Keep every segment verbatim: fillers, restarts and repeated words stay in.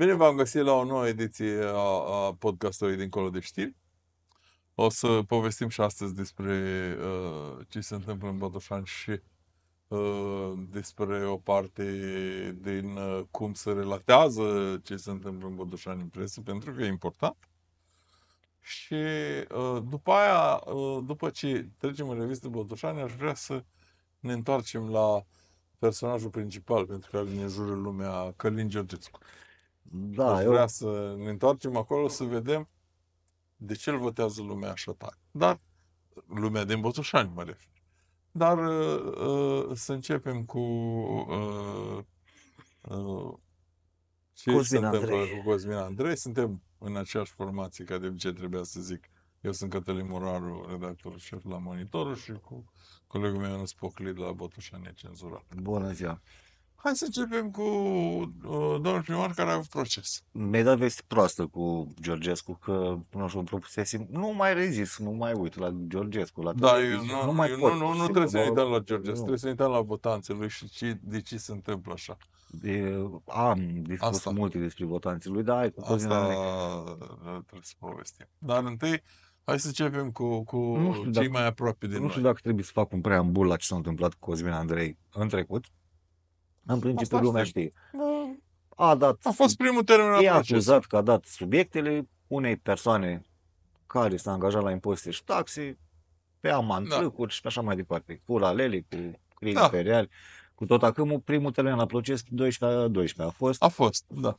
Bine v-am găsit la o nouă ediție a, a podcastului Dincolo de Știri. O să povestim și astăzi despre uh, ce se întâmplă în Botoșani și uh, despre o parte din uh, cum se relatează ce se întâmplă în Botoșani în presă, pentru că e important. Și uh, după aia, uh, după ce trecem în revistă Botoșani, aș vrea să ne întoarcem la personajul principal pentru care ne jură lumea, Călin Georgescu. Da, Aș eu... vrea să ne întoarcem acolo să vedem de ce îl votează lumea așa tare. Dar, lumea din Botoșani mă refer. Dar uh, uh, să începem cu uh, uh, ce Cosmin se întâmplă Andrei. cu Cosmin Andrei. Suntem în aceeași formație, ca de obicei trebuia să zic. Eu sunt Cătălin Moraru, redactorul șef la Monitorul, și cu colegul meu Ionuț Poclit la Botoșani Necenzurat. Bună ziua. Hai să începem cu uh, domnul primar care a avut proces. Mi-ai dat veste proastă cu Georgescu, că, nu știu, îmi propusesem, nu mai rezist, nu mai uit la Georgescu, la Da, eu televiziune, nu, nu mai eu pot. nu, nu, nu Sigur, trebuie să ne bă, uităm la George, nu. trebuie să ne uităm la votanții lui și ce, de ce se întâmplă așa. De, am discutat Asta. multe despre votanții lui, dar hai cu Cosmin Asta Andrei. trebuie să povestim. Dar întâi, hai să începem cu, cu Nu știu cei dacă- mai aproape de Nu știu noi. dacă trebuie să fac un preambul la ce s-a întâmplat cu Cosmin Andrei în trecut. În principiu, Asta lumea știm. știe. Da. A dat, A fost primul termen al e procesului. acuzat că a dat subiectele unei persoane care s-a angajat la impozite și taxe, pe amantâcuri da. și pe așa mai departe, cu lalele, cu crini Da. imperiali, cu tot acâmul. Primul termen la proces doisprezece doisprezece a fost. A fost, da.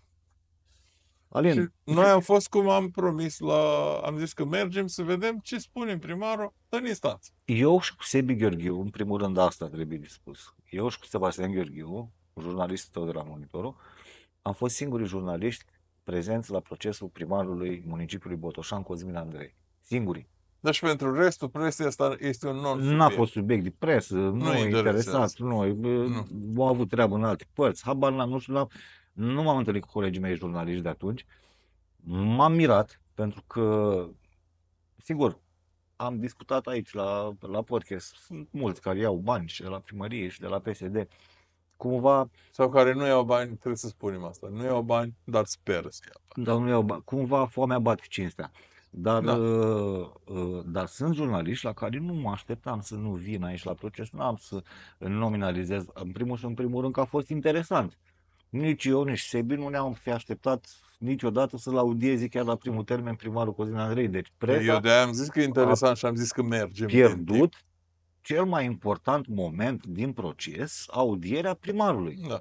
Alin, Și noi am fost cum am promis la... Am zis că mergem să vedem ce spune primarul în instanță. eu și cu Sebi Gheorghiu, în primul rând asta trebuie de spus, eu și cu Sebastian Gheorghiu, jurnalistul tău de la Monitorul, am fost singurii jurnaliști prezenți la procesul primarului municipiului Botoșan, Cosmin Andrei. Singurii. Deci pentru restul presei asta este un non-subiect. N-a fost subiect de presă, nu, Nu e interesat, interesează. nu, Nu. au avut treabă în alte părți, habar n-am, nu știu, n-am, nu m-am întâlnit cu colegii mei jurnaliști de atunci, m-am mirat, pentru că, sigur, am discutat aici la, la podcast, sunt mulți care iau bani și de la primărie și de la P S D, cumva, Sau care nu iau bani, trebuie să spunem asta. Nu iau bani, dar speră să ia bani. dar nu iau bani, cumva foamea bate cinstea. Dar, Da. uh, uh, dar sunt jurnaliști la care nu mă așteptam să nu vin aici la proces, n-am să nominalizez, în primul și în primul rând că a fost interesant. Nici eu, nici Sebi nu ne-am fi așteptat niciodată să-l audieze chiar la primul termen primarul Cosmin Andrei. Deci presa Eu de-aia am zis că e interesant și am zis că mergem. a pierdut cel mai important moment din proces, audierea primarului. Da.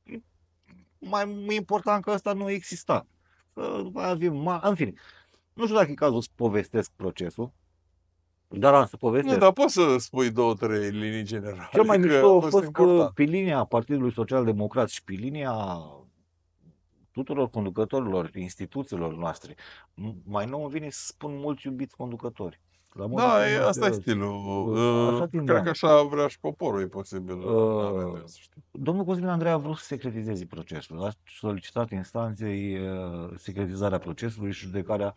Mai important că ăsta nu exista. După aia avem, ma- în fine, nu știu dacă e cazul să povestesc procesul, dar am să povestesc. Nu, dar poți să spui două, trei linii generale. Cel mai că mișto a fost fost că important. pe linia Partidului Social Democrat și pe linia tuturor conducătorilor, instituțiilor noastre, m- mai nou îmi vine să spun mulți iubiți conducători. La modul Da, e, frumos asta e de- stilul. Uh, așa Uh, timp de Cred ani. că așa vrea și poporul, e posibil. Uh, N-avem de să știm. Domnul Cosmin Andrei a vrut să secretizeze procesul. A solicitat instanței uh, secretizarea procesului și judecarea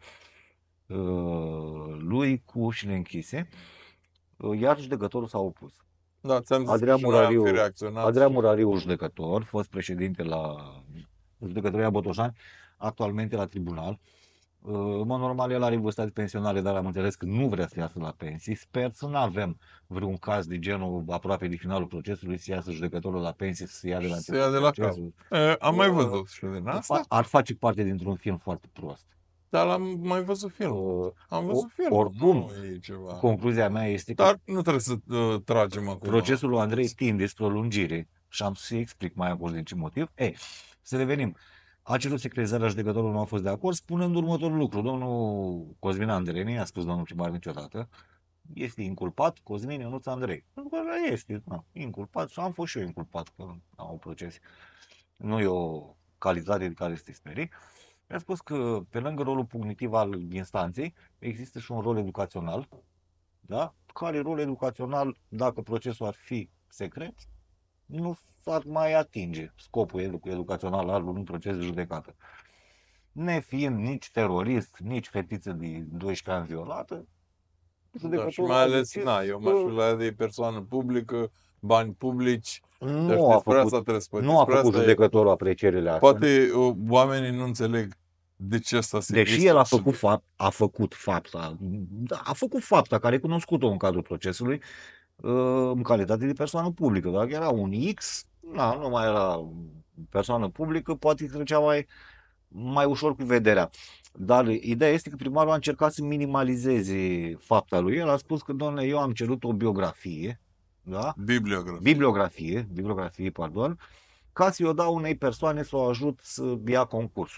uh, lui cu ușile închise, uh, iar judecătorul s-a opus. Da, ți-am zis Adrian că și noi am fi Murariu, reacționat. Adrian Murariu, judecător, fost președinte la judecătoria Botoșani, actualmente la tribunal. În mod normal, el are vârsta de pensionare, dar am înțeles că nu vrea să iasă la pensii. Sper să nu avem vreun caz de genul aproape de finalul procesului, să iasă judecătorul la pensie, să se ia de la Se ia de la cap. E, am mai văzut și din asta, Ar face parte dintr-un film foarte prost. dar am mai văzut filmul. Uh, Am văzut filmul. oricum, Nu e ceva. Concluzia mea este că Dar nu trebuie să uh, tragem acum. procesul lui Andrei tinde spre o lungire și am să explic mai acolo din ce motiv. Ei, să revenim. A cerut secretizarea, judecătorul nu a fost de acord, spunând următorul lucru. Domnul Cosmin Andrei, nu i-a spus domnul primar niciodată, este inculpat Cosmin Ionuț Andrei. Pentru că ăla este, na, inculpat și am fost și eu inculpat că am proces. Nu e o calitate de care să te sperii. Mi-a spus că pe lângă rolul punitiv al instanței există și un rol educațional, da? Care rol educațional, dacă procesul ar fi secret, nu s-ar mai atinge scopul edu- educațional al unui proces de judecată. Nefiind nici terorist, nici fetiță de doisprezece ani violată, Da, și mai ales, na, eu m-aș fi luat de persoană publică, bani publici, Nu Deci a despre făcut, asta trebuie să spui. nu a Despre făcut asta e. judecătorul aprecierile astea. Poate uh, oamenii nu înțeleg de ce asta se Deși el a făcut, fapt, a făcut fapta, da, a făcut fapta care e cunoscută în cadrul procesului uh, în calitate de persoană publică. Dacă era un X, na, nu mai era persoană publică, poate trecea mai, mai ușor cu vederea. Dar ideea este că primarul a încercat să minimalizeze fapta lui. El a spus că, doamne, eu am cerut o biografie, da? Bibliografie. bibliografie, bibliografie, pardon, ca să-i o dau unei persoane să o ajut să ia concursul.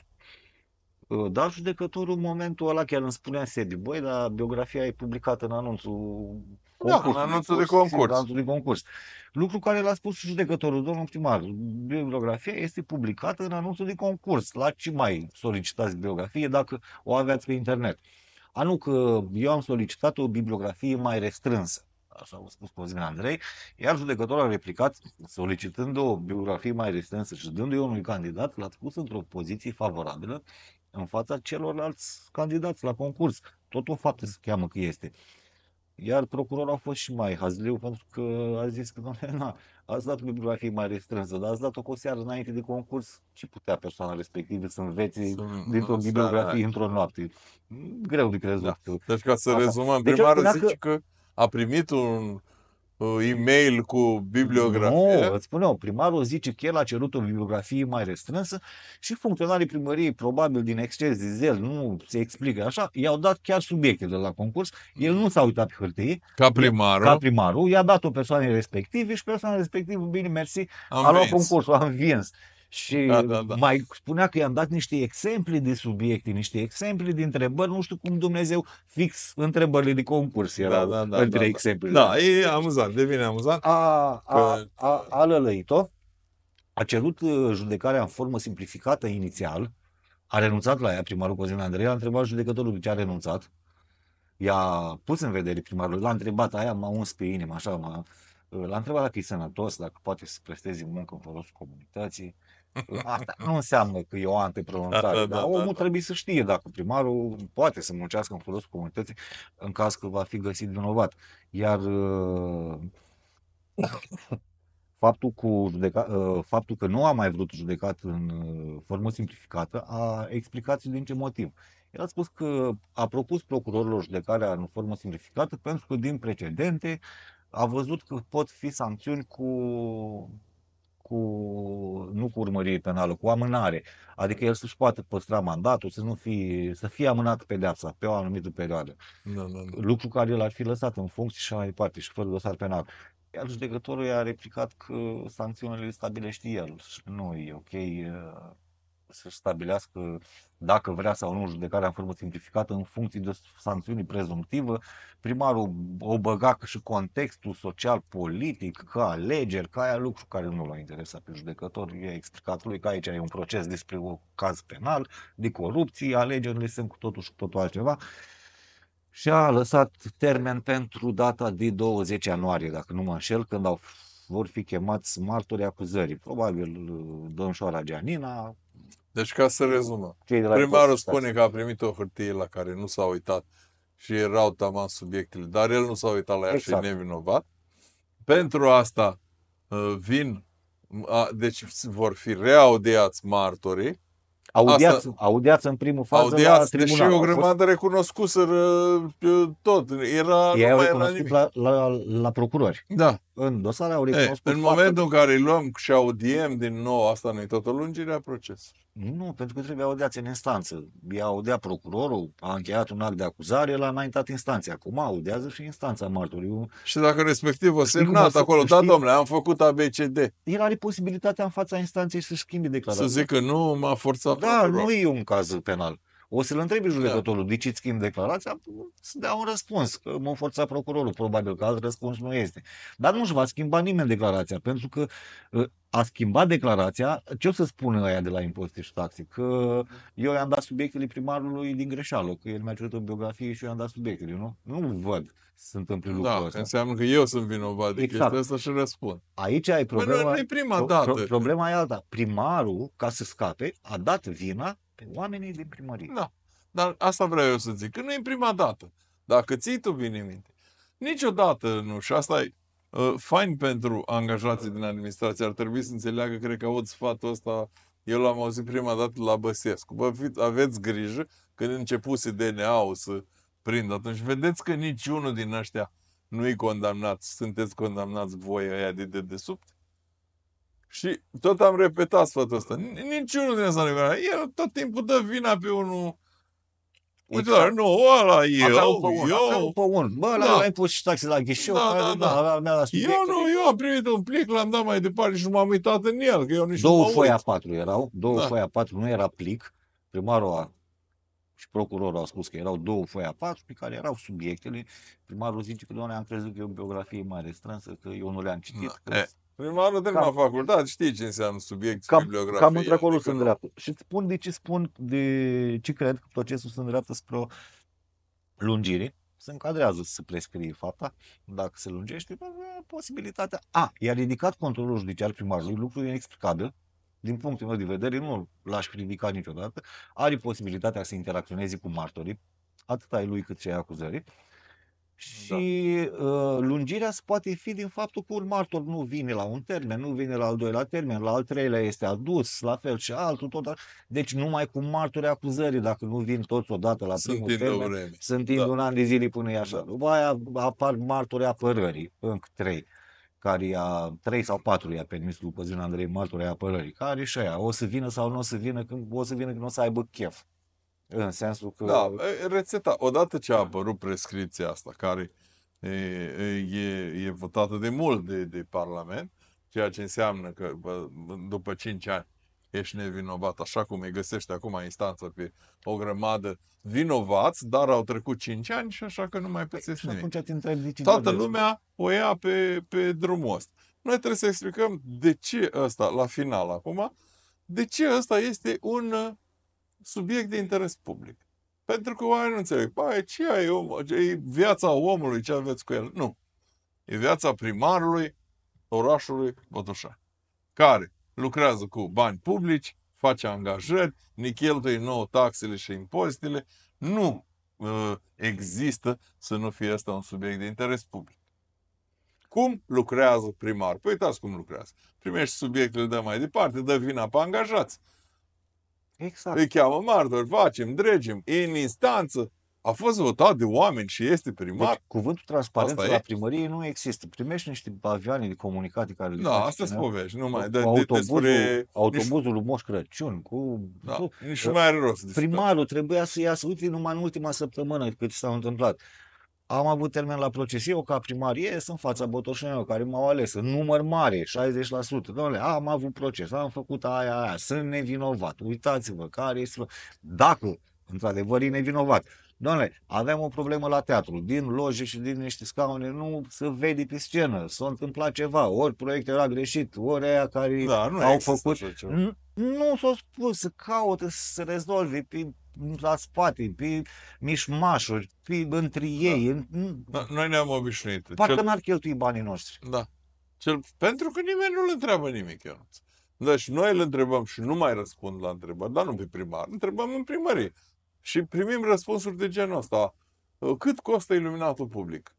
Dar judecătorul în momentul ăla chiar îmi spunea sediu, băi, dar biografia e publicată în anunțul concursului. Da, în anunțul de pur și simplu, concurs. în anunțul de concurs. Lucru care l-a spus judecătorul, domnul primar, biografia este publicată în anunțul de concurs. La ce mai solicitați biografie dacă o aveați pe internet? A, nu, că eu am solicitat o bibliografie mai restrânsă. Așa a spus Cosmin Andrei, iar judecătorul a replicat, solicitând o biografie mai restrânsă și dându-i unui candidat, l-a pus într-o poziție favorabilă în fața celorlalți candidați la concurs. Tot o faptă se cheamă că este. Iar procurorul a fost și mai hazliu pentru că a zis că, doamne, na, ați dat o bibliografie mai restrânsă, dar ați dat-o cu o seară înainte de concurs. Ce putea persoana respectivă să învețe dintr-o bibliografie într-o noapte? Greu de crezut. Da. Deci ca să Asta. rezumăm, Deci primarul spunea zice că... că a primit un uh, e-mail cu bibliografie. Nu, îți spun eu, primarul zice că el a cerut o bibliografie mai restrânsă și funcționarii primăriei, probabil din exces de zel, nu se explică așa, i-au dat chiar subiectele la concurs, el nu s-a uitat pe hârtie, Ca primarul. ca primarul, i-a dat-o persoanei respective și persoana respectivă, bine, mersi, Am a luat vins. concursul, a învins. Și Da, da, da. mai spunea că i-am dat niște exemple de subiecte, niște exemple de întrebări, nu știu cum Dumnezeu, fix întrebările de concurs erau da, da, între da, exemple. Da, e amuzant, devine amuzant. A, a, Că- a, a lălăit-o, a cerut uh, judecarea în formă simplificată inițial, a renunțat la ea primarul Cosmin Andrei, a întrebat judecătorul de ce a renunțat, i-a pus în vedere primarul, l-a întrebat, aia m-a uns pe inimă, așa, m-a, l-a întrebat dacă e sănătos, dacă poate să presteze muncă în folosul comunității. Asta nu înseamnă că e o antepronunțare, Da, da, dar da, omul da, da. trebuie să știe dacă primarul poate să muncească în folosul comunității în caz că va fi găsit vinovat. Iar uh, faptul, cu judeca, uh, faptul că nu a mai vrut judecat în uh, formă simplificată a explicat și din ce motiv. El a spus că a propus procurorilor judecarea în formă simplificată pentru că din precedente a văzut că pot fi sancțiuni cu, cu nu cu urmărire penală, cu amânare. Adică el să-și poată păstra mandatul, să nu fie, să fie amânat pedeapsa pe o anumită perioadă. Da, da, da. Lucru care el ar fi lăsat în funcție și așa mai departe și fără dosar penal. Iar judecătorul i-a replicat că sancțiunile le stabilește el și nu e ok uh, să-și stabilească dacă vrea sau nu judecarea în formă simplificată în funcție de sancțiuni prezumtivă. Primarul o băga că și contextul social-politic, că alegeri, că aia lucru care nu l-a interesat pe judecător. I-a explicat lui că aici e un proces despre un caz penal, de corupție, alegerile sunt cu totul și cu totul altceva. Și a lăsat termen pentru data de douăzeci ianuarie, dacă nu mă înșel, când au, vor fi chemați martorii acuzării. Probabil domnișoara Gianina, Deci ca să rezumăm. cei de la Primarul impozitați. spune că a primit o hârtie la care nu s-a uitat și erau taman subiectele, dar el nu s-a uitat la ea Exact. și e nevinovat. Pentru asta uh, vin, a, deci vor fi reaudiați martorii, Audiați, audiați în primul fază audiați, la deși tribunal. o Au fost- grămadă recunoscuseră uh, tot. Era, Ei nu au mai era recunoscut nimic. la, la, la procurori. Da. În dosare au E, recunoscut în faptul- momentul în care îi luăm și audiem din nou, asta nu e tot o lungire a procesului. Nu, pentru că trebuie audiați în instanță. I-a audiat procurorul, a încheiat un act de acuzare, l-a înaintat instanței. Acum audează și instanța martorului. Și dacă respectiv o Știi cum semnat o să- acolo, da, știi- domnule, am făcut A B C D. El are posibilitatea în fața instanței să schimbe declarația. Să zic că nu m-a forțat Da, procurorul. nu e un caz penal. O să-l întrebi judecătorul de ce îți schimbi declarația, să dea un răspuns, că m-a forțat procurorul, probabil că alt răspuns nu este. Dar nu-și va schimba nimeni declarația, pentru că uh, a schimbat declarația, ce o să spună aia de la impozite și taxe? Că eu i-am dat subiectele primarului din greșeală, că el mi-a cerut o biografie și eu i-am dat subiectele, nu? Nu văd să se întâmple lucrul Da, ăsta. înseamnă că eu sunt vinovat de Exact. chestia asta și răspund. Aici ai Păi nu, problema. nu e prima pro- dată. pro- problema e alta. Primarul, ca să scape, a dat vina pe oamenii din primărie. Da, dar asta vreau eu să zic, că nu e prima dată. Dacă ții tu bine minte, niciodată nu, și asta e Uh, fain pentru angajații din administrație. Ar trebui să înțeleagă, cred că aud sfatul ăsta, eu l-am auzit prima dată la Băsescu. Bă, fiți, aveți grijă când începuse D N A-ul să prindă. Atunci vedeți că niciunul din ăștia nu-i condamnat. Sunteți condamnați voi ăia de dedesubt. Și tot am repetat sfatul ăsta. Niciunul din ăsta nu-i condamnat. El tot timpul dă vina pe unul. Uite, Exact. nu, ăla eu, Aveau pe un, eu... aveau pe un. Bă, la Da. ai pus și taxe la ghișeu, Da, care, da, da, da. avea la Eu subiecte. nu, eu am primit un plic, l-am dat mai departe și nu m-am uitat în el, că eu nici Două nu mă foi A uit. patru erau, două Da. foi A patru, nu era plic. Primarul a, și procurorul au spus că erau două foi A patru pe care erau subiectele. Primarul zice că, doamne, am crezut că e o biografie mai restrânsă, că eu nu le-am citit. Da. Că E, primarul termină Cam- facultate, știi ce înseamnă subiect și Cam, bibliografie. cam într-acolo adică sunt nu. dreaptă. Și îți spun de ce spun, de ce cred că procesul sunt dreaptă spre o lungire. Se încadrează să se prescrie fapta, dacă se lungește, bă, posibilitatea. A, i-a ridicat controlul judiciar primarului, lucru inexplicabil. Din punctul meu de vedere, nu l-aș fi ridicat niciodată. Are posibilitatea să interacționeze cu martorii, atât ai lui cât și ai acuzării. Și uh, lungirea se poate fi din faptul că un martor nu vine la un termen, nu vine la al doilea termen, la al treilea este adus, la fel și altul, tot. Deci numai cu martorii acuzării, dacă nu vin toți odată la Sunt primul timp de termen, vreme. se întind Da. un an de zile până e așa. Da. După aia apar martorii apărării, încă trei, care ia, trei sau patru i-a permis lui Cosmin Andrei martorii apărării, care și aia, o să vină sau nu o să vină, când o să vină când o să aibă chef. În sensul că... Da, e, rețeta. Odată ce a apărut prescripția asta, care e, e, e votată de mult de, de Parlament, ceea ce înseamnă că bă, după cinci ani ești nevinovat, așa cum îi găsește acum instanța pe o grămadă vinovați, dar au trecut cinci ani și așa că nu mai pățesc Și nimic. atunci te întrebi de ce Toată George- lumea o ia pe, pe drumul ăsta. Noi trebuie să explicăm de ce ăsta, la final acum, de ce ăsta este un uh, subiect de interes public. Pentru că oamenii nu înțeleg. Băi, ce e, om, e viața omului, ce aveți cu el? Nu. E viața primarului orașului Botoșani, care lucrează cu bani publici, face angajări, ne cheltuie nouă taxele și impozitele. Nu uh, există să nu fie ăsta un subiect de interes public. Cum lucrează primarul? Păi uitați cum lucrează. Primește subiectele, dă mai departe, dă vina pe angajați. Exact. Îi cheamă martori, facem, dregem, în instanță. A fost votat de oameni și este primar. Deci, cuvântul transparență Asta la e. primărie nu există. Primești niște avioane de comunicate care le Da, face asta-s cineva. povești. Nu mai, Cu de, de, autobuzul, despre... Nici, autobuzul lui Moș Crăciun, cu... da, cu nici nu mai are rost să discutăm. primarul trebuia să iasă, uite, numai în ultima săptămână cât s-a întâmplat. Am avut termen la proces, eu ca primar ies în fața botoșenilor care m-au ales, în număr mare, șaizeci la sută. Doamne, am avut proces, am făcut aia, aia, sunt nevinovat, uitați-vă care este... Dacă, într-adevăr, e nevinovat. Doamne, aveam o problemă la teatru, din loje și din niște scaune, nu se vede pe scenă, s-a întâmplat ceva, ori proiectul era greșit, ori aia care Da, nu au există făcut... așa ceva. Nu, nu s-a spus să caută să se rezolve pe la spate, pe mișmașuri, pe între ei. în- în- Da, noi ne-am obișnuit. Parcă Cel, n-ar cheltui banii noștri. da. Cel, pentru că nimeni nu îl întreabă nimic, Ionuț. Deci noi îl întrebăm și nu mai răspund la întrebări, dar nu pe primar, întrebăm în primărie. Și primim răspunsuri de genul ăsta. Cât costă iluminatul public?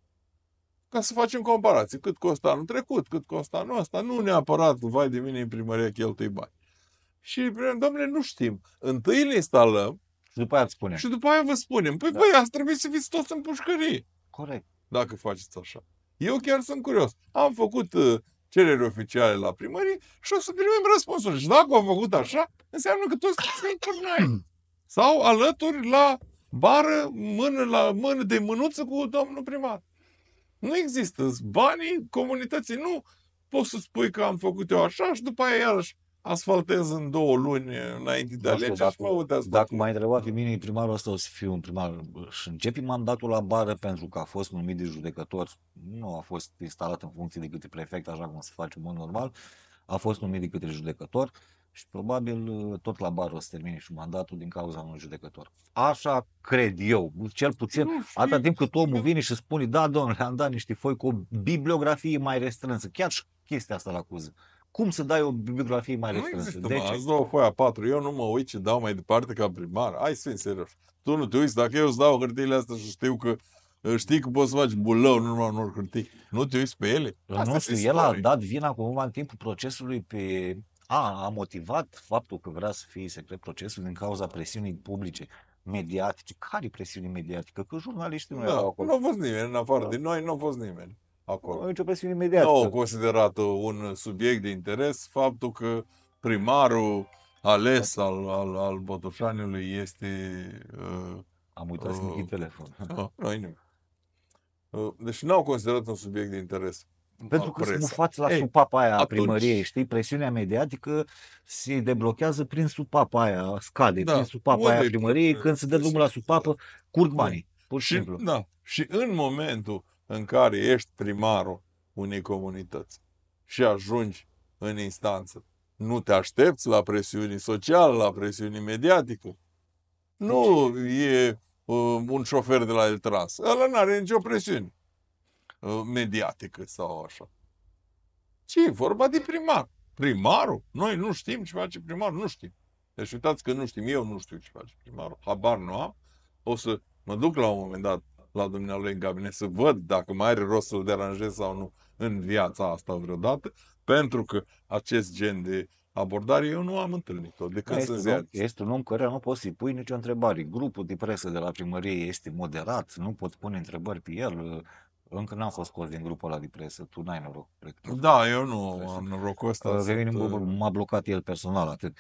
Ca să facem comparații. Cât costă anul trecut, cât costă anul ăsta. Nu neapărat, vai de mine, în primărie cheltui bani. Și, domnule, nu știm. Întâi îl instalăm Și după aia îți spune. și după aia vă spunem. Păi, Da. băi, ați trebui să fiți toți în pușcărie, Corect. dacă faceți așa. Eu chiar sunt curios. Am făcut uh, cereri oficiale la primărie și o să primim răspunsuri. Și dacă au făcut așa, înseamnă că toți sunt turnai. Sau alături la bară, mână la mână de mânuță cu domnul primar. Nu există. Banii comunității nu poți să spui că am făcut eu așa și după aia iarăși asfaltez în două luni înainte de Nu știu, alegeri și mă uit de asta. Dacă m-ai întrebat pe mine, primarul ăsta o să fiu un primar și începi mandatul la bară pentru că a fost numit de judecător, nu a fost instalat în funcție de câte prefect, așa cum se face în mod normal, a fost numit de către judecător și probabil tot la bară o să termine și mandatul din cauza unui judecător. Așa cred eu, cel puțin Nu știu. atâta timp cât omul vine și spune, da, domnule, am dat niște foi cu o bibliografie mai restrânsă, chiar și chestia asta la acuză. Cum să dai o bibliografie mai Nu restrânsă? există, De mă, ce? îți dau o foaie a patru, eu nu mă uit și dau mai departe ca primar. Hai să fii serios. Tu nu te uiți, dacă eu îți dau hârtiile astea și știu că Știi că poți să faci bulău în urma unor hârtii. Nu te uiți pe ele? Astea Nu sunt știu, el a istorii. dat vina cumva în timpul procesului pe... A, a motivat faptul că vrea să fie secret procesul din cauza presiunii publice, mediatice. Care presiune mediatică? Că jurnaliștii nu erau Da, acolo. nu a fost nimeni, în afară Da. de noi, nu a fost nimeni Nu acolo. e nicio presiune Nu mediatică. au considerat un subiect de interes faptul că primarul ales al, al, al Botoșaniului este... Uh, Am uitat să uh, închid telefon. uh, nu, nimic. Uh, deci nu au considerat un subiect de interes. Pentru că sunt presa. mufați la Ei, supapa aia a atunci- primăriei, știi? Presiunea mediatică se deblochează prin supapa aia, scade, Da, prin supapa unde aia a e primăriei, pre- când se dă drumul la supapă, curg banii, pur și Și, simplu. da, și în momentul în care ești primarul unei comunități și ajungi în instanță, nu te aștepți la presiuni socială, la presiuni mediatică. Nu e uh, un șofer de la Eltrans. Ăla nu are nicio presiune uh, mediatică sau așa. Ce e vorba de primar? Primarul? Noi nu știm ce face primarul, nu știm. Deci uitați că nu știm, eu nu știu ce face primarul, habar nu am. O să mă duc la un moment dat la dumnealui în cabinet să văd dacă mai are rost să-l deranjez sau nu în viața asta vreodată, pentru că acest gen de abordare eu nu am întâlnit-o. De când Este sunt un, om, ziarist. este un om căruia nu poți să-i pui nicio întrebare. Grupul de presă de la primărie este moderat, nu poți pune întrebări pe el. Încă n-am fost scos din grupul ăla de presă, tu n-ai noroc. Cred că Da, eu nu am norocul ăsta. Uh, sunt, Revenim, uh, m-a blocat el personal, atât.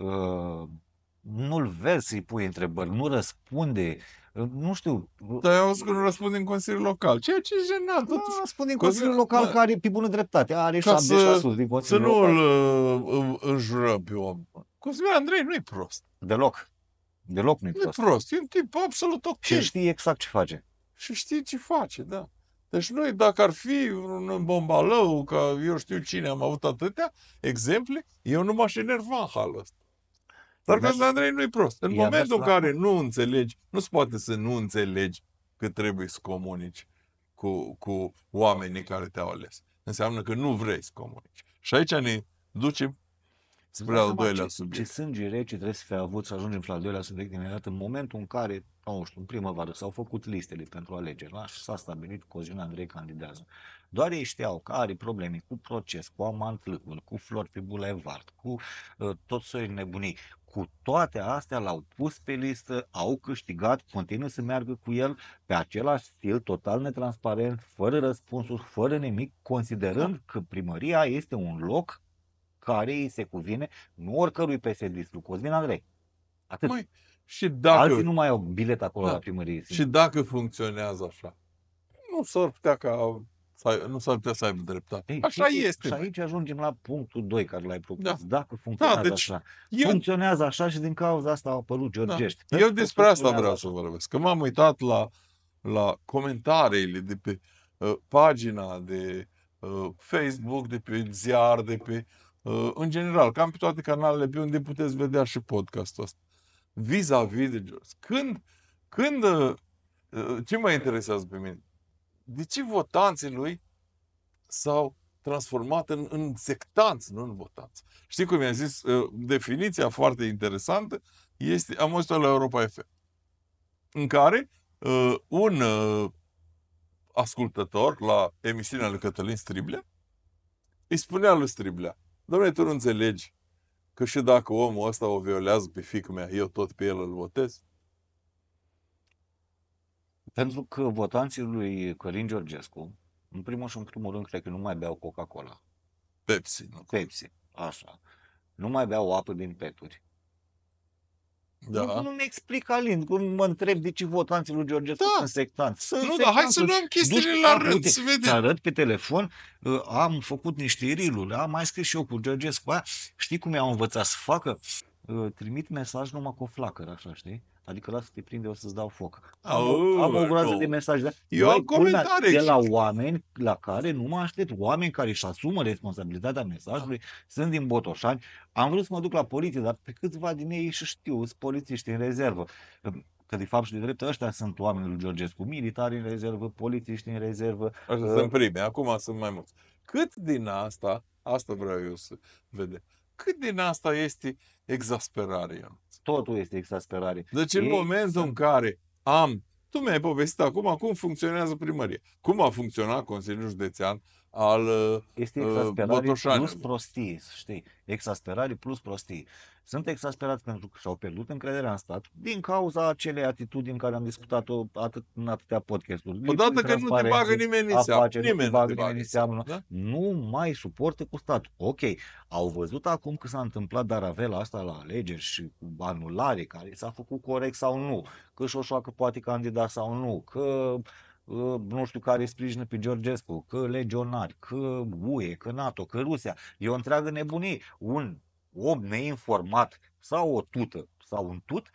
Uh, nu-l vezi să-i pui întrebări, nu răspunde, uh, nu știu. Dar eu auzit că nu răspund în Consiliul Local. Ceea ce e jenant. Nu Totuși, răspunde în Consiliul- Consiliul Local, bă, care, pe bună dreptate, are ca șaptezeci la sută să, din să Consiliul nu Local. îl uh, înjurăm pe om. Cosmin Andrei nu e prost. Deloc. Deloc nu-i Nu e prost. prost. E un tip absolut ok. Și știe exact ce face. Și știe ce face, da. Deci noi, dacă ar fi un bombalău, ca eu știu cine, am avut atâtea exemple, eu nu m-aș enerva în halul ăsta. Dar I-a mers- Cosmin Andrei nu e prost. În i-a mers momentul în la- care nu înțelegi, nu se poate să nu înțelegi că trebuie să comunici cu, cu oamenii care te-au ales. Înseamnă că nu vrei să comunici. Și aici ne ducem spre Îți dai al seama doilea ce, subiect. Ce sânge rece trebuie să fie avut să ajungem la al doilea subiect imediat în momentul în care, nu știu, în primăvară s-au făcut listele pentru alegeri, da? Și s-a stabilit că Cosmin Andrei candidează. Doar ei știau că are probleme cu proces, cu amantlâcul, cu flori pe bulevard, cu uh, tot soiul de nebunii. Cu toate astea l-au pus pe listă, au câștigat, continuă să meargă cu el pe același stil, total netransparent, fără răspunsuri, fără nimic, considerând Da. că primăria este un loc care îi se cuvine, nu oricărui P S D, lui Cosmin Andrei. Atât. Măi, și dacă, Alții nu mai au bilet acolo Da. la primărie. și dacă funcționează așa, nu s-ar putea ca să ai- nu s-ar putea să aibă dreptate. Ei, Așa și, este. Și măi. aici ajungem la punctul doi care l-ai propus. Da. Dacă funcționează Da, deci așa. eu, Funcționează așa și din cauza asta au apărut da, Georgești. eu Pentru că despre asta funcționează vreau așa. să vorbesc. Că m-am uitat la, la comentariile de pe uh, pagina de uh, Facebook, de pe ziar, de pe, uh, în general, cam pe toate canalele pe unde puteți vedea și podcastul ăsta. Vis-a-vis de George. Când, când uh, uh, ce mă interesează pe mine? De ce votanții lui s-au transformat în, în sectanți, nu în votanți? Știi cum i-am zis? Uh, definiția foarte interesantă este, am auzit-o la Europa F M, în care uh, un uh, ascultător la emisiunea lui Cătălin Striblea îi spunea lui Striblea: dom'le, tu nu înțelegi că și dacă omul ăsta o violează pe fiică mea, eu tot pe el îl votez? Pentru că votanții lui Călin Georgescu, în primul și în primul rând, cred că nu mai beau Coca-Cola, Pepsi, nu? Pepsi, așa. Nu mai beau apă din peturi. Da. Nu, nu ne explic, Alin, cum mă întreb de ce votanții lui Georgescu Da. sunt sectanți. Sunt Nu, dar hai să sectanți, luăm chestiile duci la capul, rând, uite, să vedem. Ți arăt pe telefon, uh, am făcut niște reel-uri, am mai scris și eu cu Georgescu. Aia, știi cum i-au învățat să facă? Uh, trimit mesaj numai cu o flacără, așa, știi? Adică lasă să te prinde, o să-ți dau foc. Am, o- am o groază nu. de mesaje. Da? Eu Băi, am culmea, comentarii de la aici. oameni la care nu mă aștept, oameni care își asumă responsabilitatea mesajului, sunt din Botoșani. Am vrut să mă duc la poliție, dar pe câțiva din ei și știu, sunt polițiști în rezervă. Că de fapt și de drept ăștia sunt oamenii lui Georgescu, militari în rezervă, polițiști în rezervă. Așa Uh, sunt prime, acum sunt mai mulți. Cât din asta, asta vreau eu să vedem, cât din asta este exasperare, Ionuț? Totul este exasperare. Deci în Ei momentul sunt- în care am Tu mi-ai povestit acum cum funcționează primăria. Cum a funcționat Consiliul Județean al uh, Este uh, exasperare plus Botoșanului. prostie, știi? Exasperare plus prostie. Sunt exasperați pentru că și-au pierdut încrederea în stat din cauza acelei atitudini care am discutat-o atât în atâtea podcasturi. Odată că nu te bagă nimeni în seamă. Afaceri, nu te Nimeni bagă nu te bagă nimeni în în seamă. seamă. Da? Nu mai suportă cu statul. Ok, au văzut acum că s-a întâmplat Daravela asta la alegeri și cu anulare, care s-a făcut corect sau nu, că Șoșoacă poate candida sau nu, că nu știu care sprijină pe Georgescu, că legionari, că U E, că NATO, că Rusia. E o întreagă nebunie. Un om neinformat sau o tută sau un tut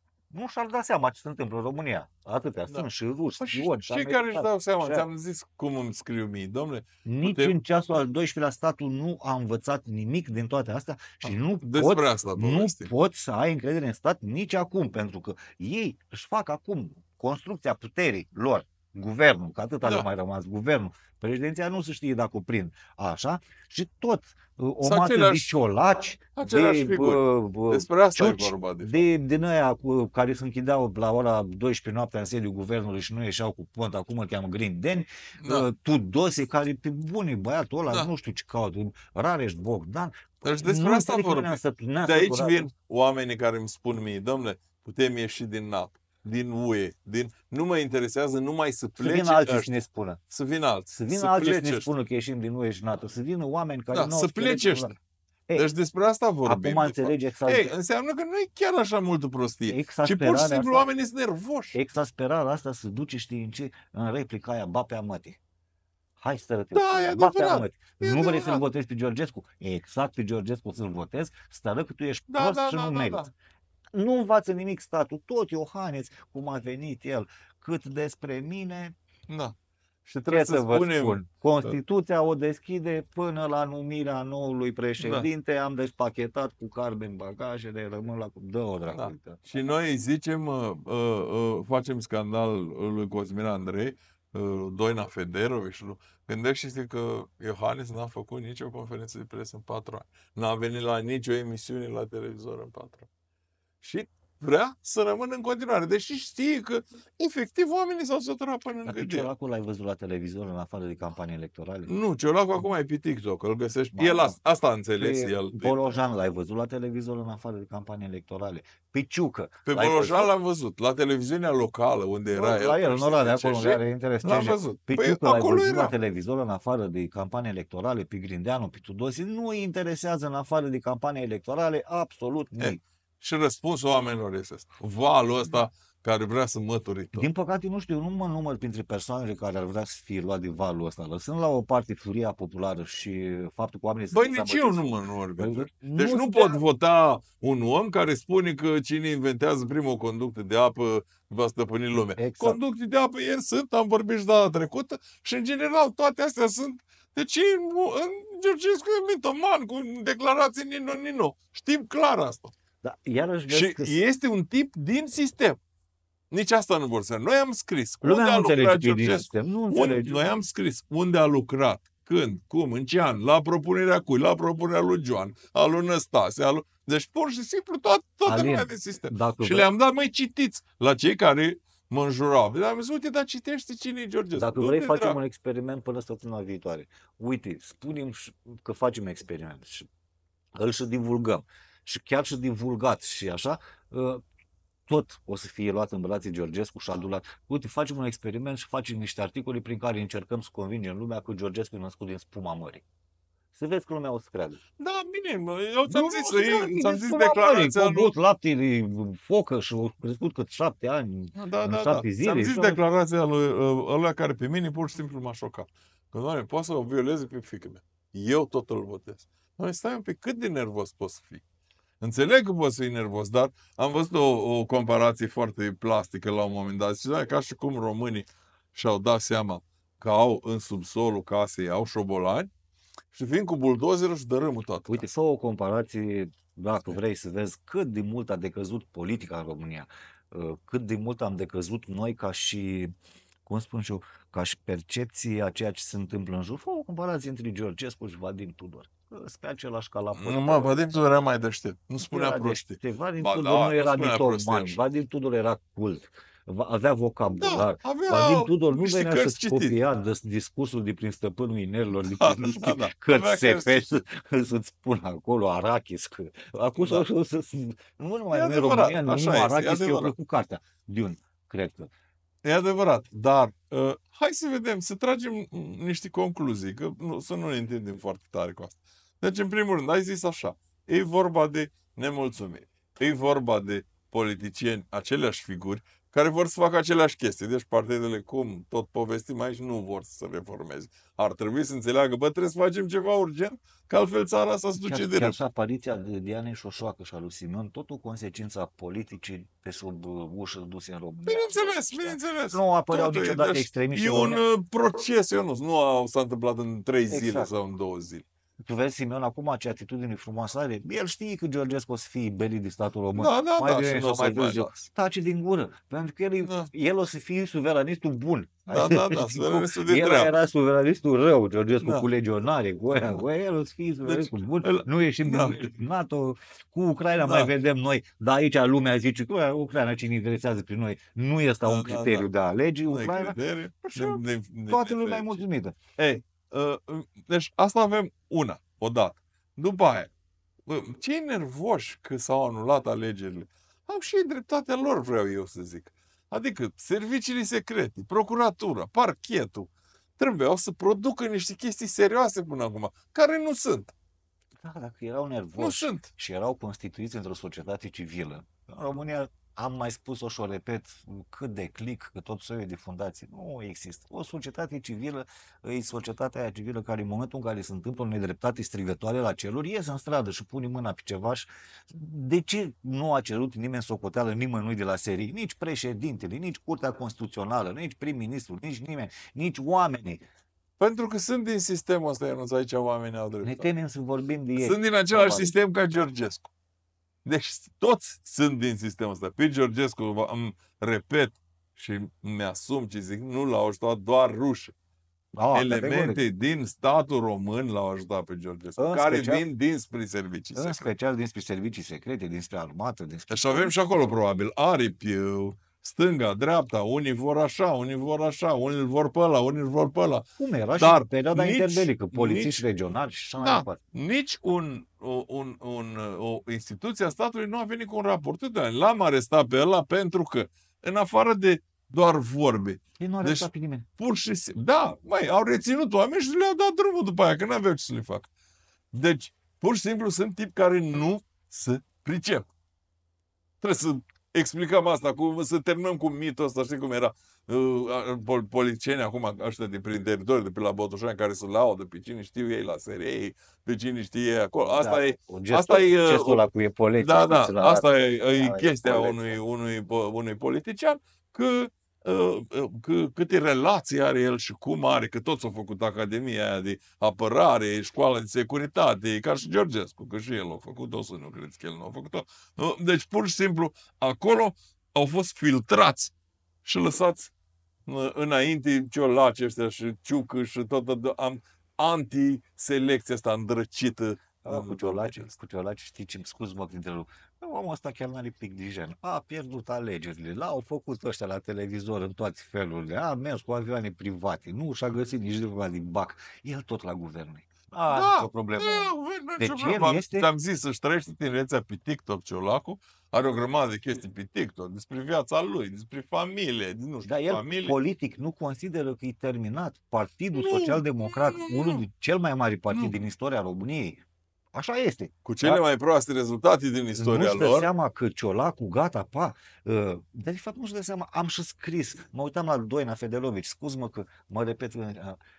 nu și-ar da seama ce se întâmplă în România. Atâtea Da. sunt și ruși, Păi și spioni, și cei care își dau seama, și- ți-am zis cum îmi scriu mie, domnule, Nici putem- în ceasul al doisprezecelea statul nu a învățat nimic din toate astea și nu despre poți, asta nu povestim. poți să ai încredere în stat nici acum, pentru că ei își fac acum construcția puterii lor, guvernul, că atâta Da. le-a mai rămas, guvernul, președinția nu se știe dacă o prind, așa, și tot uh, o Sunt masă de aceleași- ciolaci, aceleași de, figuri. uh, uh, Despre asta ciuci, e vorba de fapt. de, din aia cu, care se închideau la ora douăsprezece noaptea în sediul guvernului și nu ieșeau cu pont, acum îl cheamă Grindeni, Da. uh, Tudose, care pe bune, băiatul ăla, Da. nu știu ce caută, Rareș Bogdan. Deci despre Nu asta înțeleg că vorbim. ne-am sătu- ne-am De aici săturat. vin oamenii care îmi spun mie, domnule, putem ieși din NATO, din U E, din... nu mă interesează numai să Să plece vină alții să ăștia, ne spună. să vină alții, Să vină să alții să plece ne ăștia. spună că ieșim din U E și NATO. Să vină oameni care Da, nu au să schelet plece în ăștia. Ei, Deci despre asta vorbim. acum de înțelegi fapt. exact. Ei, înseamnă că nu e chiar așa multă prostie. Ci pur și Exasperarea simplu asta- oamenii sunt nervoși. Exasperarea asta se duce, știi în ce? În replica aia, ba pe amătii. Hai să rătăți. Da, e ba pe adevărat. amătii. E Nu vrei adevărat. să-l votezi pe Georgescu? Exact pe Georgescu să-l votezi, stară că tu ești Da, prost da, și da, nu da, meriți. Nu învață nimic statul, tot Iohannis, cum a venit el, cât despre mine, Da. Și ce trebuie să să vă spunem... spun? Constituția o deschide până la numirea noului președinte, Da. am despachetat cu carbe în bagajele, rămân la... Dă-o dracu. Da. Da. Și noi zicem, uh, uh, uh, facem scandal lui Cosmin Andrei, uh, Doina Federovic și lui... Gândește-te că Iohannis n-a făcut nicio conferință de presă în patru ani. N-a venit la nicio emisiune la televizor în patru ani. Și vrea să rămână în continuare. Deși știe că, efectiv, oamenii s-au săturat până în Dar pe gândire. Ciolacul l-ai văzut la televizor în afară de campanii electorale? Nu, Ciolacul acum e pe TikTok, îl găsești. Ba, El da. asta, asta a înțeles Pe el. Bolojan l-ai văzut la televizor în afară de campanii electorale? Pe Ciucă Pe l-ai Bolojan văzut? l-am văzut. La televiziunea locală, unde era el. La el, în Oradea, acolo unde C J, are interes. L-am C J. văzut. Pe Păi Ciucă l-ai acolo văzut la era. televizor în afară de campanii electorale, pe Grindeanu, pe Tudose, nu îi interesează în afară de campanii electorale absolut nimic. Și răspunsul oamenilor este ăsta. Valul ăsta care vrea să mături tot. Din păcate, nu știu, nu mă număr printre persoanele care ar vrea să fie luat de valul ăsta. Lăsând la o parte furia populară și faptul că oamenii Băi, sunt nici eu nu mă număr Băi, pentru. nu Deci nu suntem- pot vota un om care spune că cine inventează primul conductă de apă va stăpâni lumea. Exact. Conducte de apă ieri sunt, am vorbit și data trecută și în general toate astea sunt. Deci în, în Georgescu e mitoman cu declarații nino-nino. Știm clar asta. Da, iarăși vezi Și că este un tip din sistem. Nici asta nu vor să. Noi am scris. Unde lumea a nu înțelege lucrat că e din Georgescu? sistem. Nu Unde, înțelege. noi am scris unde a lucrat, când, cum, în ce an, la propunerea cui, la propunerea lui Joan, a lui Năstase, a lui... Deci pur și simplu toată, toată Alin, lumea de sistem. Dacă Și vrei, le-am dat, mai citiți la cei care mă înjurau. Le-am zis, uite, dar citește cine e Georgescu. dacă Du-te, vrei facem dracu. un experiment până săptămâna viitoare. Uite, spunem și- că facem experiment și îl și divulgăm. Și chiar și divulgat și așa, ă, tot o să fie luat în brațe Georgescu și adulat. Uite, facem un experiment și facem niște articole prin care încercăm să convingem lumea că Georgescu e născut din spuma mării. Să vezi că lumea o să creadă. Da, bine, mă, eu ți-am Nu, zis, nu, ei- nu, ți-am e zis spuma mării, declarația că lui... băut lapte de focă și au crescut cât șapte ani. Da, da, în da. șapte zile Ți-am zis și- declarația lui uh, ăla care pe mine pur și simplu m-a șocat. Că, doamne, poate să o violeze pe fiică mea. Eu tot îl votez. Doamne, stai un pic, cât de nervos poți să fii? Înțeleg că poți să fii nervos, dar am văzut o, o comparație foarte plastică la un moment dat. Și da, ca și cum românii și-au dat seama că au în subsolul casei, au șobolani și vin cu buldozerul și dărâmă toată. Uite, fă o comparație, dacă vrei să vezi cât de mult a decăzut politica în România, uh, cât de mult am decăzut noi ca și, cum spun și eu, ca și percepție a ceea ce se întâmplă în jur. Fă o comparație între Georgescu și Vadim Tudor. Că-s pe același calapot. Nu, mă, Vadim Tudor era mai deștept. Nu spunea Era prostii. deștept. Vadim Ba Tudor da, nu nu era spunea prostii mitoman, așa. Vadim Tudor era cult. va avea vocabular. Da, avea Vadim Tudor nu niște venea cărți să-ți citite. copia de discursul de prin Stăpânul Inerilor, de Da, prin nu da, știu, da. cărți Avea S cărți F citite. să, să-ți spun acolo, Arachis. Că, acum Da. să, să, să, nu numai E în adevărat, România, așa numai este, e Arachis, că eu adevărat. plăcut cartea. Dune, cred că. E adevărat, dar uh, hai să vedem, să tragem niște concluzii, că nu, să nu ne întindem foarte tare cu asta. Deci, în primul rând, ai zis așa, e vorba de nemulțumiri, e vorba de politicieni, aceleași figuri, care vor să facă aceleași chestii. Deci partidele, cum tot povestim aici, nu vor să se reformeze. Ar trebui să înțeleagă, bă, trebuie să facem ceva urgent, că altfel țara asta se duce Chiar, de chiar rând. și apariția de Dianei Șoșoacă și a lui Simeon, tot o consecință a politicii pe sub uh, ușă duse în România. Bineînțeles, bineînțeles. Nu apăreau Totul e, niciodată deci, extremiști e în un România. uh, proces, eu nu, nu a, s-a întâmplat în trei zile Exact. sau în două zile. Tu vezi, Simeon, acum ce atitudine frumoasă are. El știe că Georgescu o să fie belit de statul român. Da, da, mai da, și bine nu sau o să mai mai târziu. las. Tace din gură. Pentru că el, Da. el o să fie suveranistul bun. Da, da, da, Știi suveranistul cum? de El dreapta. era suveranistul rău, Georgescu, Da. cu legionare, cu aia, Da. cu aia, el o să fie suveranistul bun. îl- Nu ieșim da. din NATO, cu Ucraina Da. mai vedem noi, dar aici lumea zice că "Bă, Ucraina ce ne interesează prin noi, nu este Da, un da, criteriu de a alege, Nu e Ucraina, criterii. așa, Ne- ne- toată ne- lumea e ne- mulțumită. Ei, uh, deci asta avem una, odată. După aia, bă, cei nervoși că s-au anulat alegerile, au și ei dreptatea lor, vreau eu să zic. Adică serviciile secrete, procuratura, parchetul, trebuiau să producă niște chestii serioase până acum, care nu sunt. Da, dacă erau Nu nervoși sunt. și erau constituiți într-o societate civilă. În România, am mai spus-o și o repet, cât de clic, că tot soiul de fundații, nu există. O societate civilă e societatea aia civilă care în momentul în care se întâmplă o nedreptate strigătoare la ceruri, iese în stradă și pune mâna pe ceva și de ce nu a cerut nimeni socoteală nimănui de la serii? Nici președintele, nici Curtea Constituțională, nici prim-ministrul, nici nimeni, nici oamenii. Pentru că sunt din sistemul ăsta, Ionuț, aici oamenii au Ne dreptate. temem să vorbim de ei. Sunt din același Probabil. sistem ca Georgescu. Deci toți sunt din sistemul ăsta. Pe Georgescu, îmi repet și mi-asum ce zic, nu l-au ajutat doar rușii. Da, Elemente categoric. din statul român l-au ajutat pe Georgescu, În care special- vin dinspre servicii În secrete. special dinspre servicii secrete, dinspre armată, dinspre... Deci avem și acolo, probabil, aripi, stânga, dreapta, unii vor așa, unii vor așa, unii îl vor pe ăla, unii îl vor pe ăla. Cum era Dar și în perioada nici- interbelică, polițiști nici- regionali și așa mai Da, departe. nici un, o, un, un, o instituție a statului nu a venit cu un raport. Uite, l-am arestat pe ăla pentru că, în afară de doar vorbe, Ei nu Deci- arestat pe nimeni. pur și simplu, da, mai au reținut oameni și le-au dat drumul după aia, că n-aveau ce să le facă. Deci, pur și simplu sunt tipi care nu se pricep. Trebuie să explicăm asta, cu, să terminăm cu mitul ăsta, știi cum era? Uh, pol, politicieni acum, ăștia de prin teritoriu, de pe la Botoșani, care se laudă pe cine știu ei la serie, pe cine știe ei acolo. Asta Da, e, gestul, asta e, uh, gestul ăla cu epoleții. da, da, știi, la- asta e, e da, chestia epoleți, unui, da. unui, unui politician, că, uh, uh, că câte relații are el și cum are, că toți au făcut Academia aia de apărare, școala de securitate, ca și Georgescu, că și el a făcut-o, să nu credeți că el nu a făcut-o. Uh, Deci, pur și simplu, acolo au fost filtrați și lăsați uh, înainte ciolaci ăștia și ciucă și tot, tot am anti-selecția asta îndrăcită. Da, cu ciolaci, cu ciolaci, știi ce, scuz-mă că te întrerup. Omul ăsta chiar n-are pic de gen. A pierdut alegerile, l-au făcut ăștia la televizor în toate felurile, a mers cu avioane private, nu și-a găsit nici de din bac. El tot la guvernul. A, Da, o problemă. Deci Deci el el este- Ți-am zis să-și trăiește tinerețea pe TikTok, Ciolacu. Are o grămadă de chestii pe TikTok, despre viața lui, despre familie, nu știu, Dar el, familie. politic, nu consideră că e terminat. Partidul Nu, Social-Democrat, nu, nu, unul nu. din cel mai mari partid Nu. din istoria României, așa este. Cu cele Da. mai proaste rezultate din istoria Nu-și dă lor. seama că Ciolacu, gata, pa. Uh, dar de fapt nu-și dă seama, am și scris. Mă uitam la Doina Fedelovici, scuz-mă că mă repet. Uh,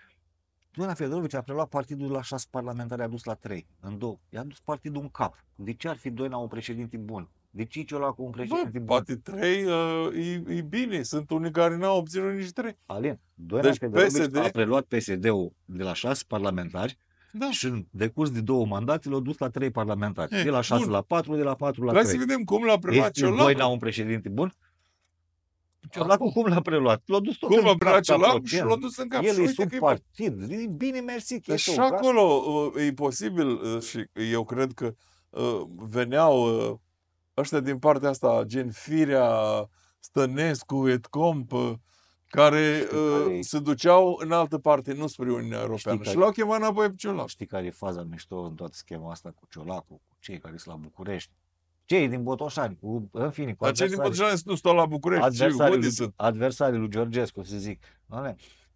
Doina Fedelovici a preluat partidul la șase parlamentari, a dus la trei, în două. I-a dus partidul în cap. De ce ar fi Doina un președinte bun? De ce Ciolacu un președinte Bă, bun? poate trei uh, e, e bine, sunt unii care n-au obținut nici trei. Alin, Doina Deci Fedelovici P S D a preluat P S D-ul de la șase parlamentari Da. și în decurs de două mandate l-a dus la trei parlamentari. E, De la șase bun. la patru, de la patru la Hai să trei. vedem cum l-a preluat Este Doina Ciolacu. un președinte bun? Ciolacu cum l-a preluat? L-a dus tot Cum în l-a cap preluat ca Ciolacu și procent. l-a dus în cap. El Și e uite sub că e partid. E bine, mersi. Deci este și o casă. acolo uh, e posibil uh, și eu cred că uh, veneau uh, ăștia din partea asta, gen Firea, Stănescu, Edcomp, care Știi uh, care-i- se duceau în altă parte, nu spre Uniunea Europeană. care- Și l-au chemat înapoi pe Ciolacu. Știi care e faza mișto în toată schema asta cu Ciolacu, cu cei care sunt la București? Cei din Botoșani, cu, în fine, cu Dar cei din adversarii, Botoșani nu stau la București, ci adversarii, unde lui, sunt? adversarii lui Georgescu, să zic. Doamne,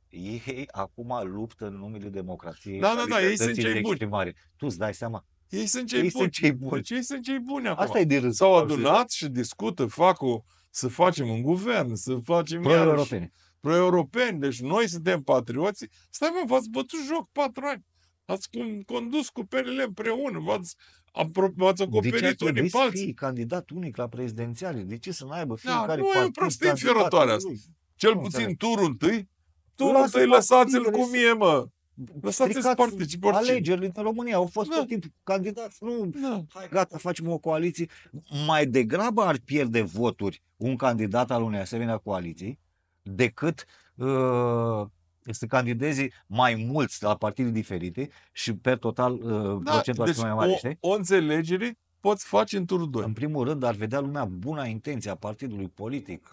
ei acum luptă în numele democrației Da, și a da, da, ei sunt libertății cei de buni. exprimare. Tu îți dai seama? Ei sunt cei Ei buni. sunt cei buni. Deci ei sunt cei buni acum. Asta e de râs. S-au adunat și discută, fac o, să facem un guvern, să facem iarăși Pro-europene. pro-europeni. Deci noi suntem patrioții. Stai mă, v-ați bătut joc patru ani. Ați cum- condus cu P N L împreună. V-ați, apro- v-ați De ce ar acoperit trebui unii să pe alții. fie candidat unic la prezidențiale? De ce să n-aibă Da, fiecare nu e o partid prostie candidatul înfiorătoare asta. lui? Cel Nu puțin înțeleg. turul întâi, turul Lasă întâi lăsați-l partidele cu să- mie, mă. Lăsați-l să Stricați participe oricine. alegerile în România. Au fost Da. tot timpul candidați. Nu, Da. hai, gata, facem o coaliție. Mai degrabă ar pierde voturi un candidat al unei asemenea coaliții decât uh, să candideze mai mulți la partide diferite și per total uh, Da, procentul ar deci fi mai mare, o, știi? o înțelegere poți face în turul doi. În primul rând ar vedea lumea buna intenție a partidului politic.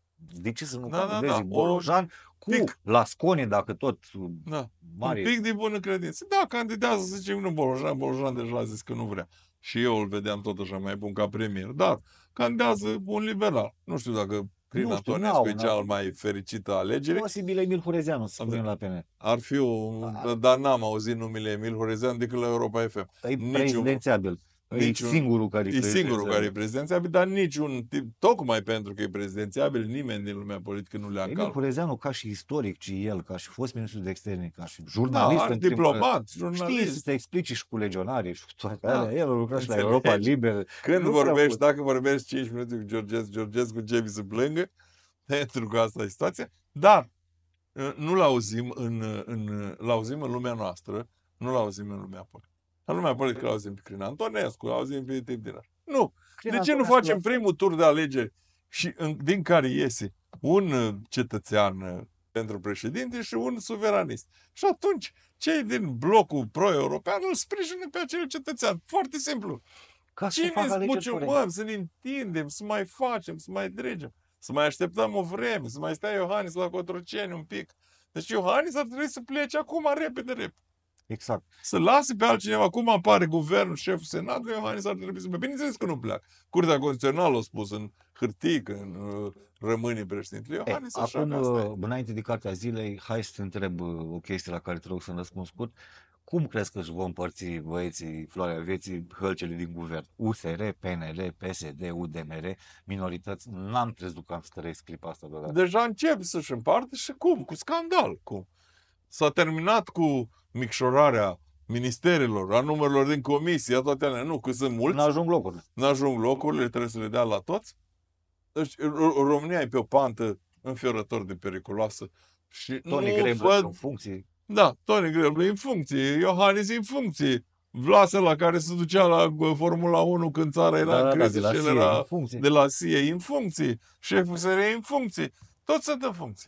De ce să nu Da, da, candideze da, Bolojan cu pic. Lasconi, dacă tot uh, Da. mare... Un pic de bună credință. Da, candidează, să zicem, nu Bolojan. Bolojan deja a zis că nu vrea. Și eu îl vedeam tot așa mai bun ca premier. Dar candidează un liberal. Nu știu dacă Crin Nu știu, Antonescu n-au, e n-au. cea mai fericită alegere. Posibil Emil Hurezeanu, să Da. spunem la P N. Ar fi o... Da. Dar n-am auzit numele Emil Horezean decât la Europa F M. E Niciun- prezidențiabil. E niciun- singurul care E singurul care e prezidențiabil. prezidențiabil, dar niciun tip, tocmai pentru că e prezidențiabil, nimeni din lumea politică nu le-a Emil încalcă. Hurezeanu, ca și istoric, ci el, ca și fost ministru de externe, ca și Da, jurnalist, are în primul rând, diplomat, știi jurnalist. să te explici și cu legionarii și cu toate Da, alea. El a lucrat și la înțelegi. Europa Liberă. Când Nu prea vorbești, pot. dacă vorbești cinci minute cu Georgescu, Georgescu începe să plângă, pentru că asta e situația, dar uh, nu l-auzim în, în, l-auzim în lumea noastră, nu l-auzim în lumea politică. În lumea politică l-auzim pe Crin Antonescu, l-auzim pe tip din așa. Nu, Crin de ce nu Antonescu facem la fel. primul tur de alegeri și în, din care iese un uh, cetățean uh, pentru președinte și un suveranist? Și atunci, cei din blocul pro-european îl sprijină pe acel cetățean. Foarte simplu. Ca să Cine facă alegeri corecte. smuciumăm, să ne întindem, să mai facem, să mai dregem, să mai așteptăm o vreme, să mai stea Iohannis la Cotroceni un pic. Deci Iohannis ar trebui să plece acum repede, repede. Exact. Să lase pe altcineva. Acum apare guvernul, șeful Senatului, Iohannis ar trebui să plece. Bineînțeles că nu pleacă. Curtea Constituțională a spus în hârtii că uh, rămâne președintele E, Iohannis, așa acum, că asta e. uh, înainte de cartea zilei, hai să te întreb uh, o chestie la care te rog să răspund scurt. Cum crezi că își vor împărți băieții Floarea Vieții hălcele din guvern? U S R, P N L, P S D, U D M R, minorități? N-am crezut că am să trăiesc clipa asta deodată. Deja încep să-și împartă și cum? Cu scandal. Cum? S-a terminat cu micșorarea ministerelor, a numărilor din comisie, a toate alea. Nu, că sunt mulți, N-ajung locurile. n-ajung locurile, trebuie să le dea la toți. Deci Ro- România e pe o pantă înfiorător de periculoasă. Și Tony nu Grebel văd... în funcție. Da, Tony Grebel e în funcție, Iohannis e în funcție. Vlase la care se ducea la uh, Formula unu când țara era Da, în da, da, criză de la și el S I E, era în funcție. de la S I E în funcție, șeful S R E în funcție, toți sunt în funcție.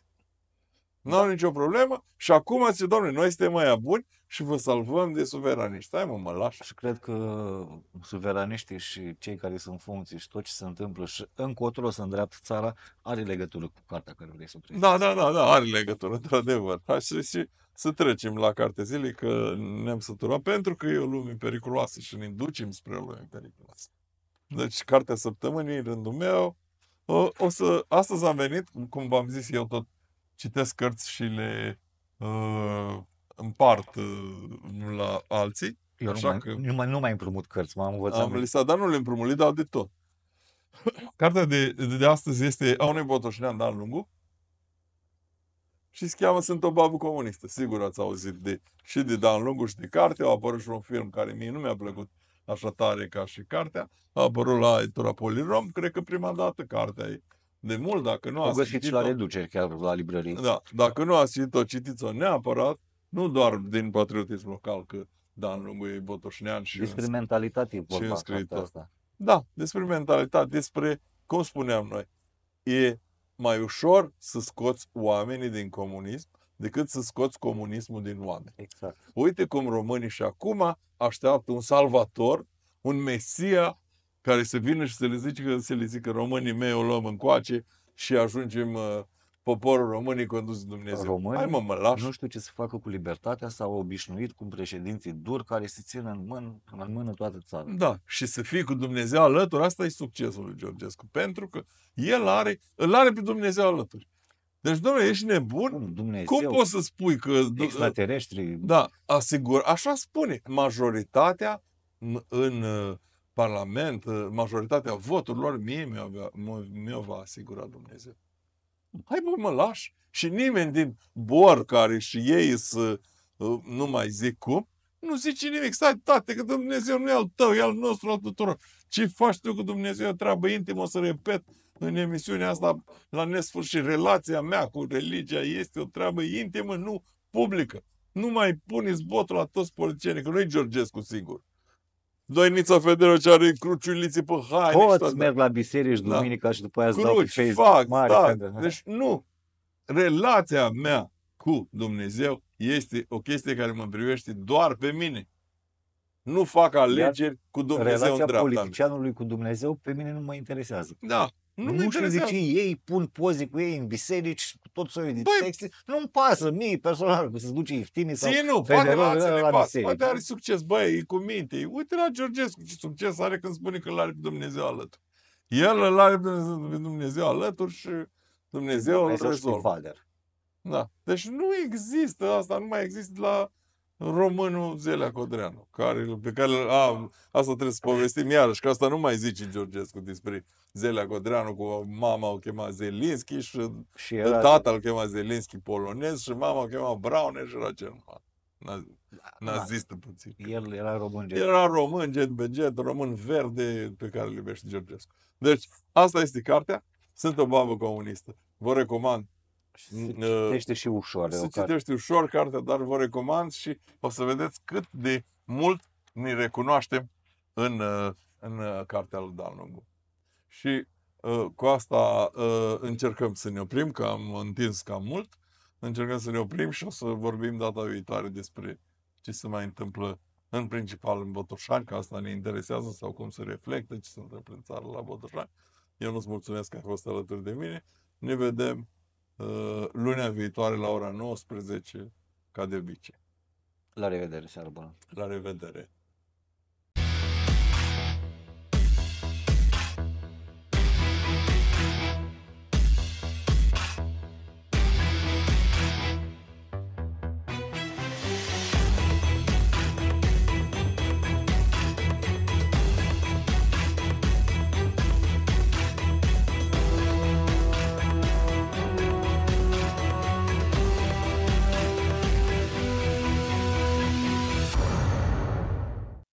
Nu au nicio problemă și acum zice, doamne, noi suntem mai buni și vă salvăm de suveraniști. Stai mă, mă lași. Și cred că suveraniștii și cei care sunt în funcție și tot ce se întâmplă și încotro să îndreaptă țara are legătură cu cartea care vrei să o prezint. Da, da, da, da, are legătură, într-adevăr. Hai să, și, să trecem la cartea zilei, că ne-am săturat, pentru că e o lume periculoasă și ne ducem spre o lume periculoasă. Deci, cartea săptămânii, rândul meu, o, o să, astăzi am venit, cum v-am zis, eu tot citesc cărți și le uh, împart uh, la alții. Eu Așa nu, mai, că- nu, mai, nu mai împrumut cărți, m-am învățat. Am listat, dar nu le împrumut, le dau de tot. Cartea de, de, de astăzi este a unui botoșnean, Dan Lungu, și se cheamă Sunt o babă comunistă. Sigur ați auzit de, și de Dan Lungu și de carte. A apărut și un film care mie nu mi-a plăcut așa tare ca și cartea. A apărut la editura Polirom, cred că prima dată. Cartea e de mult, dacă nu O ați găsiți și la citit-o. reduceri chiar la librărie. Da, dacă nu ați citit-o, citiți-o neapărat. Nu doar din patriotism local, că Dan Lungu e botoșnean și Despre un mentalitate e și vorba în în scriitor. cartea asta. Da, despre mentalitate, despre, cum spuneam noi, e mai ușor să scoți oamenii din comunism decât să scoți comunismul din oameni. Exact. Uite cum românii și acum așteaptă un salvator, un mesia care să vină și să le zică, să le zică românii mei o luăm încoace, și ajungem uh, poporul român condus de Dumnezeu. Hai Românii mă, mă lași. nu știu ce să facă cu libertatea, s-au obișnuit cu președinții dur care se țin în mână, în mână toată țara. Da, și să fii cu Dumnezeu alături, asta e succesul lui Georgescu, pentru că el are, îl are pe Dumnezeu alături. Deci, domnule, ești nebun? Cum Dumnezeu, Cum poți să spui că... extraterestri, Da, asigur, așa spune. Majoritatea în, în uh, Parlament, uh, majoritatea voturilor, mie mi-o va, mi-o va asigura Dumnezeu. Hai bă, mă lași. Și nimeni din bor care și ei să uh, nu mai zic cum, nu zice nimic. Stai, tate, că Dumnezeu nu e al tău, e al nostru, al tuturor. Ce faci tu cu Dumnezeu? O treabă intimă, o să repet în emisiunea asta la nesfârșit. Relația mea cu religia este o treabă intimă, nu publică. Nu mai puneți botul la toți politicienii, că nu-i Georgescu singur. Doinița Federă ce are cruciuliții pe haine. toți merg la biserici Da. duminica și după aia îți dau pe Cruci, Facebook. fac, Mare da. Federă. Deci nu. Relația mea cu Dumnezeu este o chestie care mă privește doar pe mine. Nu fac alegeri cu Dumnezeu în Relația dreapta mea. politicianului cu Dumnezeu pe mine nu mă interesează. Da. Nu, Nu, mă nu știu de interesează. ce ei pun poze cu ei în biserici, cu tot soiul de Băi, texte. Nu-mi pasă mie personal că se duce Iftini sau Ție nu, poate Federer la alții la le pasă. biserică. Poate are succes, băi, e cu minte. Uite la Georgescu ce succes are când spune că îl are pe Dumnezeu alături. El îl are pe Dumnezeu alături și Dumnezeu îl Dumnezeu și rezolvă. Vader. Da. Deci nu există asta, nu mai există la românul Zelea Codreanu, care, pe care a, asta trebuie să povestim iarăși, că asta nu mai zice Georgescu despre Zelea Codreanu, cu mama o chema Zelinski și Și era tata îl chema Zelinski polonez și mama o chema Brauner și era german. Nazistă puțin. El era român. gen- Era român, gen pe gen, român verde pe care îl iubește Georgescu. Deci, asta este cartea. Sunt o babă comunistă. Vă recomand. și Se uh, citește și ușor. e o Se carte. citește ușor cartea, dar vă recomand și o să vedeți cât de mult ne recunoaștem în, uh, în uh, cartea lui Dan Lungu. Și uh, cu asta uh, încercăm să ne oprim, că am întins cam mult. Încercăm să ne oprim și o să vorbim data viitoare despre ce se mai întâmplă în principal în Botoșani, că asta ne interesează, sau cum se reflectă, ce se întâmplă în țară la Botoșani. Eu nu-ți mulțumesc că ai fost alături de mine. Ne vedem uh, lunea viitoare la ora nouăsprezece, ca de obicei. La revedere, seară bună. La revedere!